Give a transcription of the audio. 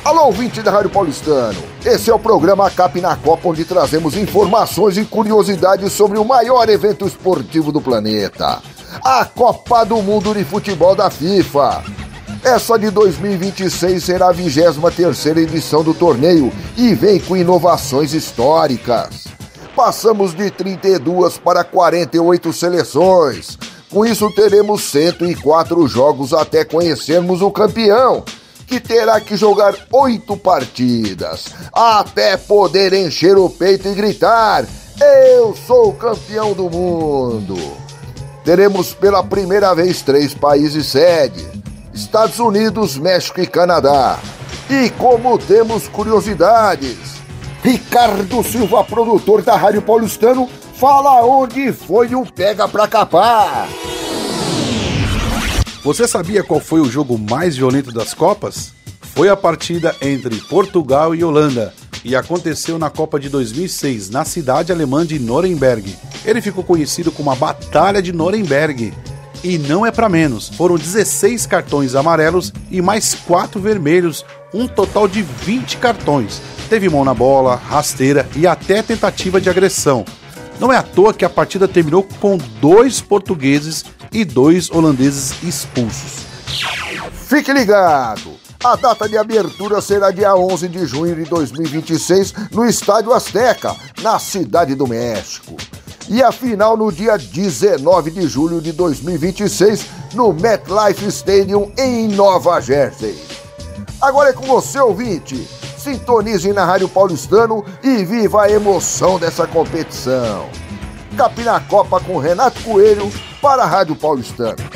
Alô, ouvinte da Rádio Paulistano. Esse é o programa Cap na Copa, onde trazemos informações e curiosidades sobre o maior evento esportivo do planeta, a Copa do Mundo de Futebol da FIFA. Essa de 2026 será a 23ª edição do torneio e vem com inovações históricas. Passamos de 32 para 48 seleções. Com isso teremos 104 jogos até conhecermos o campeão, que terá que jogar 8 partidas, até poder encher o peito e gritar: eu sou o campeão do mundo. Teremos pela primeira vez 3 países sede: Estados Unidos, México e Canadá. E como temos curiosidades, Ricardo Silva, produtor da Rádio Paulistano, fala onde foi o Pega Pra Capar. Você sabia qual foi o jogo mais violento das Copas? Foi a partida entre Portugal e Holanda, e aconteceu na Copa de 2006, na cidade alemã de Nuremberg. Ele ficou conhecido como a Batalha de Nuremberg. E não é pra menos, foram 16 cartões amarelos e mais 4 vermelhos, um total de 20 cartões. Teve mão na bola, rasteira e até tentativa de agressão. Não é à toa que a partida terminou com 2 portugueses e 2 holandeses expulsos. Fique ligado! A data de abertura será dia 11 de junho de 2026 no Estádio Azteca, na Cidade do México. E a final no dia 19 de julho de 2026 no MetLife Stadium em Nova Jersey. Agora é com você, ouvinte. Sintonize na Rádio Paulistano e viva a emoção dessa competição. Cap na Copa com Renato Coelho para a Rádio Paulistano.